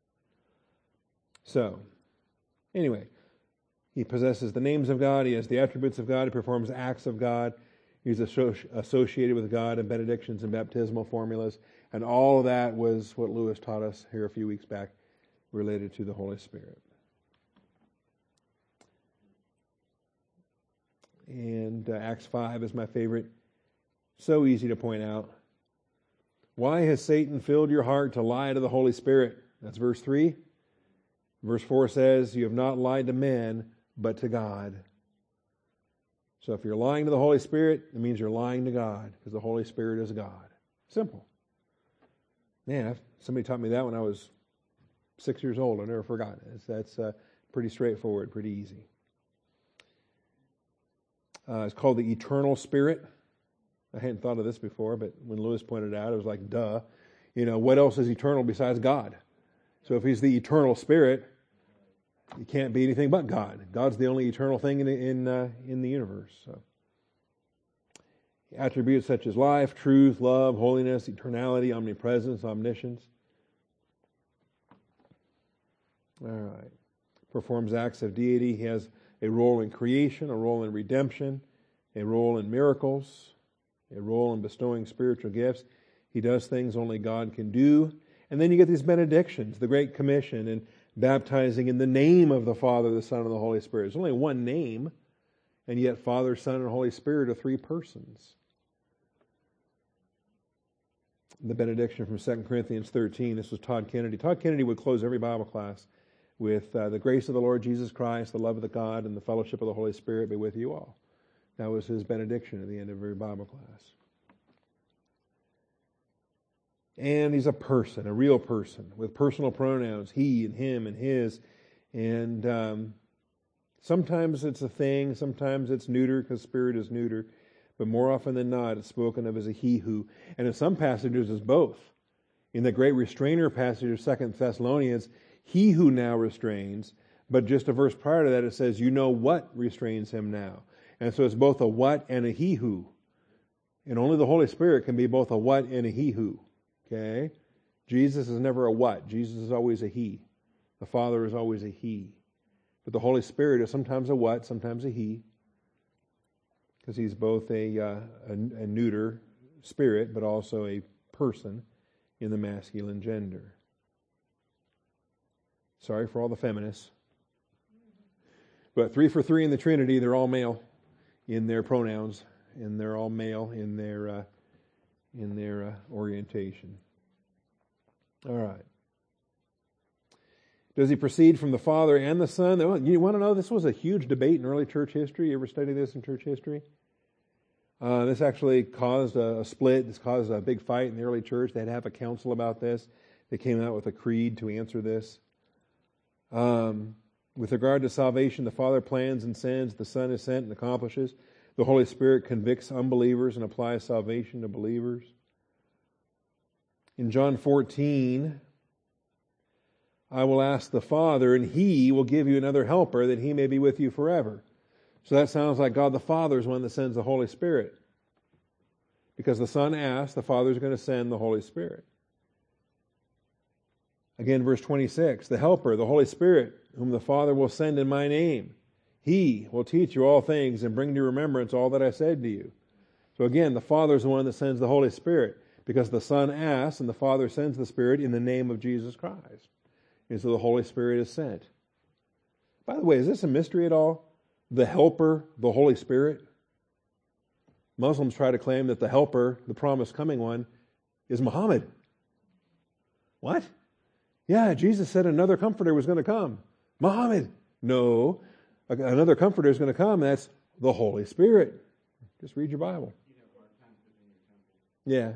So, anyway, He possesses the names of God. He has the attributes of God. He performs acts of God. He's associated with God in benedictions and baptismal formulas. And all of that was what Lewis taught us here a few weeks back related to the Holy Spirit. And uh, Acts five is my favorite. So easy to point out. Why has Satan filled your heart to lie to the Holy Spirit? That's verse three. Verse four says, you have not lied to men, but to God. So if you're lying to the Holy Spirit, it means you're lying to God, because the Holy Spirit is God. Simple. Man, somebody taught me that when I was six years old. I've never forgotten it. That's uh, pretty straightforward, pretty easy. Uh, it's called the eternal spirit. I hadn't thought of this before, but when Lewis pointed it out, it was like, duh. You know, what else is eternal besides God? So if He's the eternal spirit, He can't be anything but God. God's the only eternal thing in in, uh, in the universe. So. Attributes such as life, truth, love, holiness, eternality, omnipresence, omniscience. All right. Performs acts of deity. He has a role in creation, a role in redemption, a role in miracles, a role in bestowing spiritual gifts. He does things only God can do. And then you get these benedictions, the Great Commission, and baptizing in the name of the Father, the Son, and the Holy Spirit. There's only one name, and yet Father, Son, and Holy Spirit are three persons. The benediction from Second Corinthians thirteen, this was Todd Kennedy. Todd Kennedy would close every Bible class with uh, the grace of the Lord Jesus Christ, the love of the God, and the fellowship of the Holy Spirit be with you all. That was his benediction at the end of every Bible class. And he's a person, a real person, with personal pronouns, he and him and his. And um, sometimes it's a thing, sometimes it's neuter, because spirit is neuter. But more often than not, it's spoken of as a he who. And in some passages, it's both. In the great restrainer passage of Second Thessalonians, he who now restrains. But just a verse prior to that, it says, you know what restrains him now. And so it's both a what and a he who. And only the Holy Spirit can be both a what and a he who. Okay? Jesus is never a what. Jesus is always a he. The Father is always a he. But the Holy Spirit is sometimes a what, sometimes a he. Because he's both a, uh, a, a neuter spirit, but also a person in the masculine gender. Sorry for all the feminists. But three for three in the Trinity, they're all male in their pronouns, and they're all male in their uh, in their uh, orientation. All right. Does he proceed from the Father and the Son? You want to know, this was a huge debate in early church history. You ever study this in church history? Uh, this actually caused a, a split. This caused a big fight in the early church. They had to have a council about this. They came out with a creed to answer this. Um, with regard to salvation, the Father plans and sends, the Son is sent and accomplishes. The Holy Spirit convicts unbelievers and applies salvation to believers. In John fourteen, I will ask the Father, and He will give you another helper, that He may be with you forever. So that sounds like God the Father is one that sends the Holy Spirit. Because the Son asked, the Father is going to send the Holy Spirit. Again, verse twenty-six, the Helper, the Holy Spirit, whom the Father will send in my name, He will teach you all things and bring to remembrance all that I said to you. So again, the Father is the one that sends the Holy Spirit, because the Son asks and the Father sends the Spirit in the name of Jesus Christ. And so the Holy Spirit is sent. By the way, is this a mystery at all? The Helper, the Holy Spirit? Muslims try to claim that the Helper, the promised coming one, is Muhammad. What? Yeah, Jesus said another Comforter was going to come. Muhammad. No, another Comforter is going to come. That's the Holy Spirit. Just read your Bible. Yeah.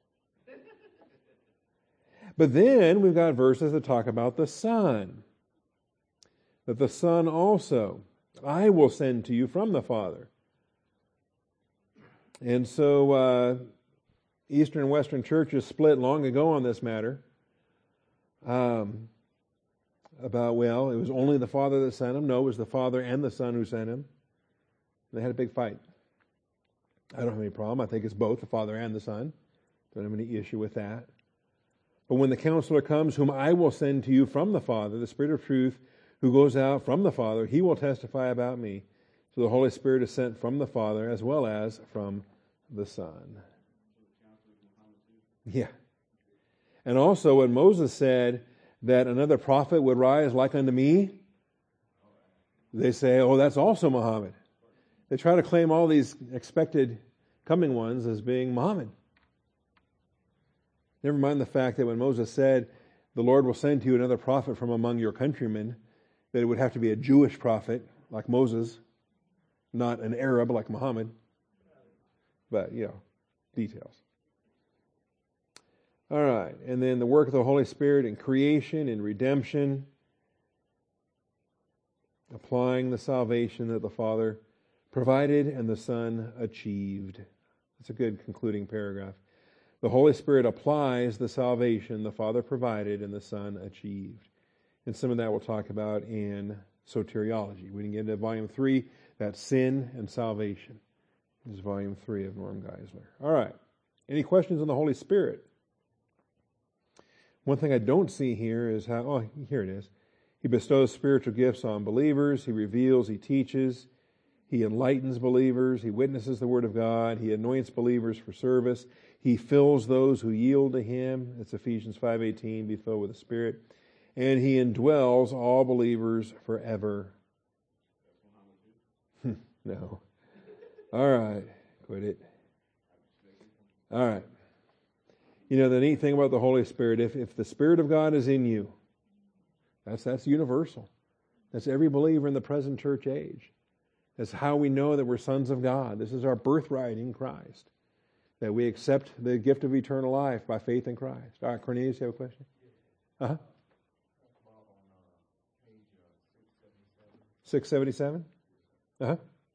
But then we've got verses that talk about the Son. That the Son also I will send to you from the Father. And so uh, Eastern and Western churches split long ago on this matter. Um, about, well, it was only the Father that sent him. No, it was the Father and the Son who sent him. They had a big fight. I don't have any problem. I think it's both the Father and the Son. Don't have any issue with that. But when the Counselor comes, whom I will send to you from the Father, the Spirit of truth, who goes out from the Father, he will testify about me. So the Holy Spirit is sent from the Father as well as from the Son. Yeah. And also when Moses said that another prophet would rise like unto me, they say, oh, that's also Muhammad. They try to claim all these expected coming ones as being Muhammad. Never mind the fact that when Moses said, the Lord will send to you another prophet from among your countrymen, that it would have to be a Jewish prophet like Moses, not an Arab like Muhammad. But, you know, details. All right. And then the work of the Holy Spirit in creation and redemption, applying the salvation that the Father provided and the Son achieved. That's a good concluding paragraph. The Holy Spirit applies the salvation the Father provided and the Son achieved. And some of that we'll talk about in soteriology. We can get into volume three, that's sin and salvation. This is volume three of Norm Geisler. All right. Any questions on the Holy Spirit? One thing I don't see here is how, oh, here it is. He bestows spiritual gifts on believers. He reveals, he teaches. He enlightens believers. He witnesses the Word of God. He anoints believers for service. He fills those who yield to Him. It's Ephesians five eighteen, be filled with the Spirit. And He indwells all believers forever. No. All right. Quit it. All right. You know, the neat thing about the Holy Spirit, if, if the Spirit of God is in you, that's, that's universal. That's every believer in the present church age. That's how we know that we're sons of God. This is our birthright in Christ. That we accept the gift of eternal life by faith in Christ. All right, Cornelius, you have a question? Uh-huh. six seventy-seven? Uh-huh.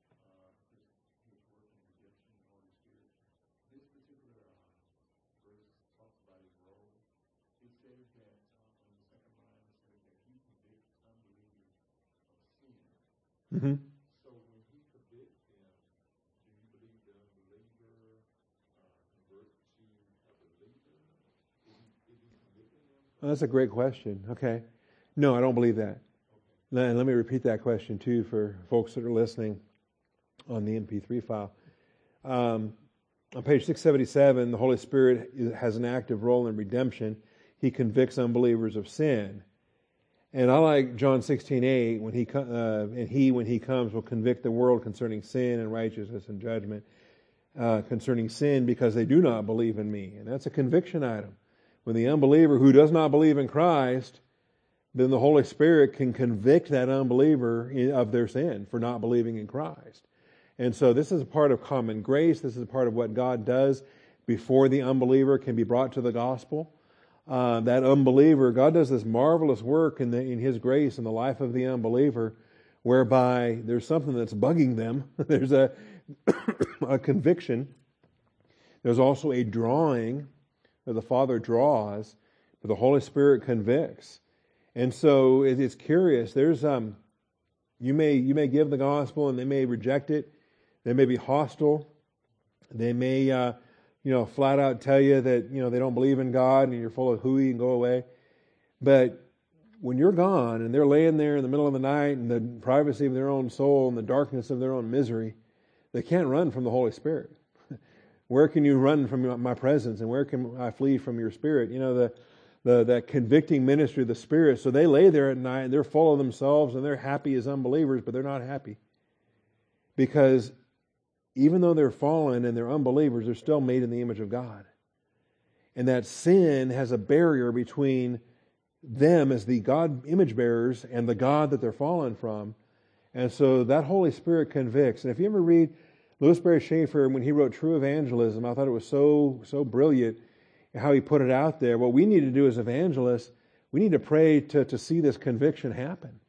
Mm-hmm. So when he convicts them, do you believe the unbeliever uh, converts to a believer? Is he, is he convicting them? Oh, that's a great question. Okay. No, I don't believe that. Okay. Let me repeat that question too for folks that are listening on the M P three file. Um, on page six seventy-seven, the Holy Spirit has an active role in redemption. He convicts unbelievers of sin. And I like John sixteen eight, when he uh, and he, when he comes, will convict the world concerning sin and righteousness and judgment, uh, concerning sin because they do not believe in me. And that's a conviction item. When the unbeliever who does not believe in Christ, then the Holy Spirit can convict that unbeliever of their sin for not believing in Christ. And so this is a part of common grace. This is a part of what God does before the unbeliever can be brought to the gospel. Uh, that unbeliever, God does this marvelous work in, the, in His grace in the life of the unbeliever, whereby there's something that's bugging them. There's a, a conviction. There's also a drawing that the Father draws, but the Holy Spirit convicts. And so it, it's curious. There's um, you may you may give the gospel and they may reject it. They may be hostile. They may uh, you know, flat out tell you that, you know, they don't believe in God and you're full of hooey and go away. But when you're gone and they're laying there in the middle of the night in the privacy of their own soul and the darkness of their own misery, they can't run from the Holy Spirit. Where can you run from my presence and where can I flee from your Spirit? You know, the, the that convicting ministry of the Spirit. So they lay there at night and they're full of themselves and they're happy as unbelievers, but they're not happy. Because even though they're fallen and they're unbelievers, they're still made in the image of God. And that sin has a barrier between them as the God image bearers and the God that they're fallen from. And so that Holy Spirit convicts. And if you ever read Louis Barry Schaeffer, when he wrote True Evangelism, I thought it was so, so brilliant how he put it out there. What we need to do as evangelists, we need to pray to, to see this conviction happen.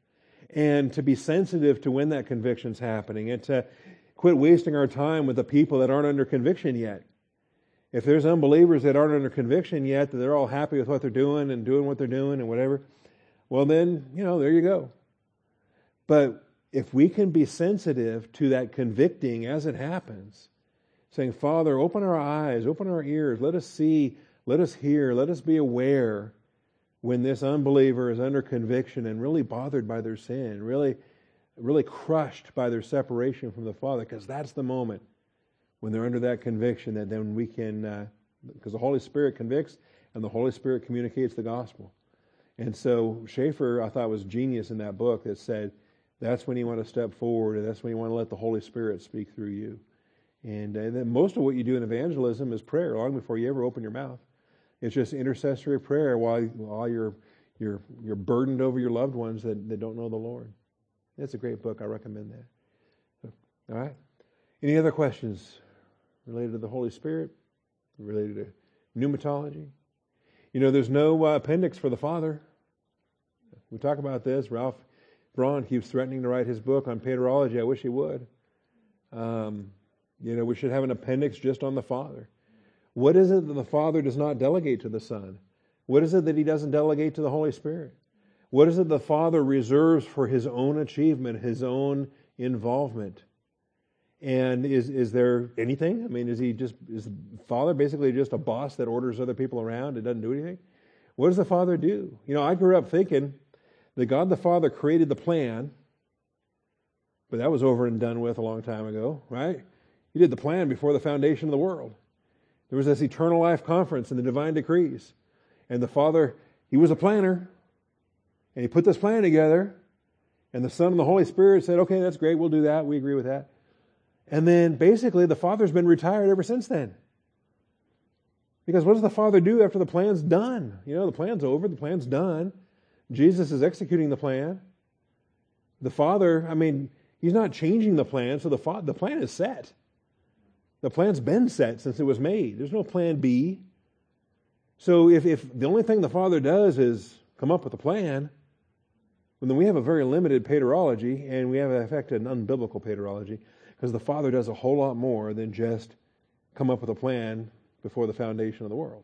and to be sensitive to when that conviction's happening, and to quit wasting our time with the people that aren't under conviction yet. If there's unbelievers that aren't under conviction yet, that they're all happy with what they're doing and doing what they're doing and whatever, well then, you know, there you go. But if we can be sensitive to that convicting as it happens, saying, Father, open our eyes, open our ears, let us see, let us hear, let us be aware when this unbeliever is under conviction and really bothered by their sin, really, really crushed by their separation from the Father, because that's the moment when they're under that conviction that then we can, uh, because the Holy Spirit convicts and the Holy Spirit communicates the gospel. And so Schaeffer, I thought, was genius in that book that said that's when you want to step forward, and that's when you want to let the Holy Spirit speak through you. And, uh, then most of what you do in evangelism is prayer, long before you ever open your mouth. It's just intercessory prayer while while you're you're you're burdened over your loved ones that, that don't know the Lord. It's a great book. I recommend that. So, all right. Any other questions related to the Holy Spirit? Related to pneumatology? You know, there's no uh, appendix for the Father. We talk about this. Ralph Braun keeps threatening to write his book on paterology. I wish he would. Um, you know, we should have an appendix just on the Father. What is it that the Father does not delegate to the Son? What is it that He doesn't delegate to the Holy Spirit? What is it the Father reserves for His own achievement, His own involvement? And is is there anything? I mean, is He just, is the Father basically just a boss that orders other people around and doesn't do anything? What does the Father do? You know, I grew up thinking that God the Father created the plan, but that was over and done with a long time ago, right? He did the plan before the foundation of the world. There was this eternal life conference and the divine decrees. And the Father, He was a planner. And He put this plan together. And the Son and the Holy Spirit said, okay, that's great, we'll do that, we agree with that. And then basically the Father's been retired ever since then. Because what does the Father do after the plan's done? You know, the plan's over, the plan's done. Jesus is executing the plan. The Father, I mean, He's not changing the plan, so the, fa- the plan is set. The plan's been set since it was made. There's no plan B. So if, if the only thing the Father does is come up with a plan, well, then we have a very limited paterology, and we have, in effect, an unbiblical paterology, because the Father does a whole lot more than just come up with a plan before the foundation of the world.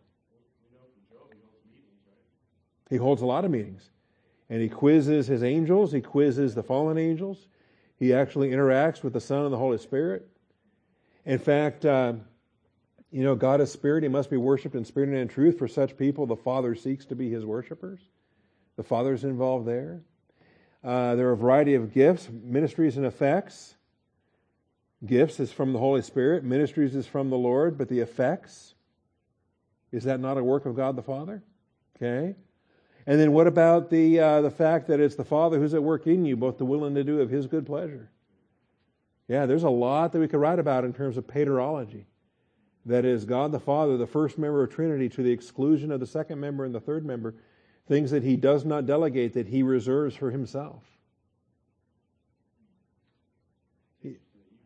He holds a lot of meetings. And He quizzes His angels. He quizzes the fallen angels. He actually interacts with the Son and the Holy Spirit. In fact, uh, you know, God is spirit. He must be worshipped in spirit and in truth. For such people, the Father seeks to be His worshipers. The Father's involved there. Uh, there are a variety of gifts, ministries and effects. Gifts is from the Holy Spirit. Ministries is from the Lord. But the effects, is that not a work of God the Father? Okay. And then what about the uh, the fact that it's the Father who's at work in you, both to will and to do of His good pleasure? Yeah, there's a lot that we could write about in terms of paterology. That is, God the Father, the first member of Trinity, to the exclusion of the second member and the third member, things that He does not delegate, that He reserves for Himself. He,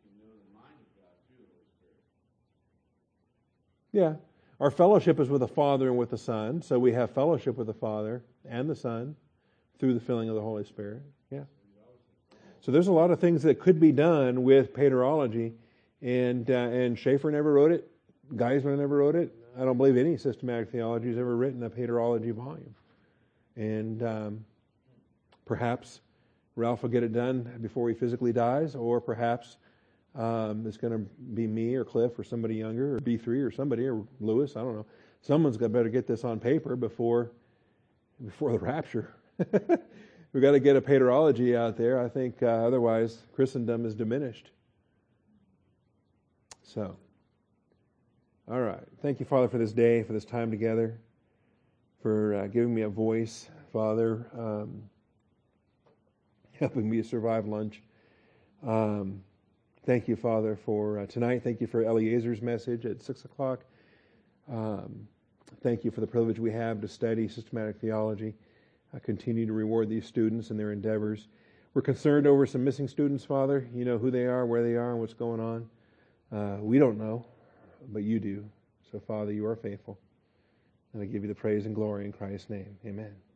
yeah, our fellowship is with the Father and with the Son, so we have fellowship with the Father and the Son through the filling of the Holy Spirit. Yeah. So there's a lot of things that could be done with paterology, and uh, and Schaeffer never wrote it. Geisler never wrote it. I don't believe any systematic theology has ever written a paterology volume. And um, perhaps Ralph will get it done before he physically dies, or perhaps um, it's going to be me or Cliff or somebody younger, or B three or somebody, or Lewis, I don't know. Someone's got better get this on paper before before the rapture. We've got to get a paterology out there. I think uh, otherwise Christendom is diminished. So, all right. Thank you, Father, for this day, for this time together, for uh, giving me a voice, Father, um, helping me to survive lunch. Um, thank you, Father, for uh, tonight. Thank you for Eliezer's message at six o'clock. Um, thank you for the privilege we have to study systematic theology. I continue to reward these students and their endeavors. We're concerned over some missing students, Father. You know who they are, where they are, and what's going on. Uh, we don't know, but you do. So, Father, you are faithful. And I give you the praise and glory in Christ's name. Amen.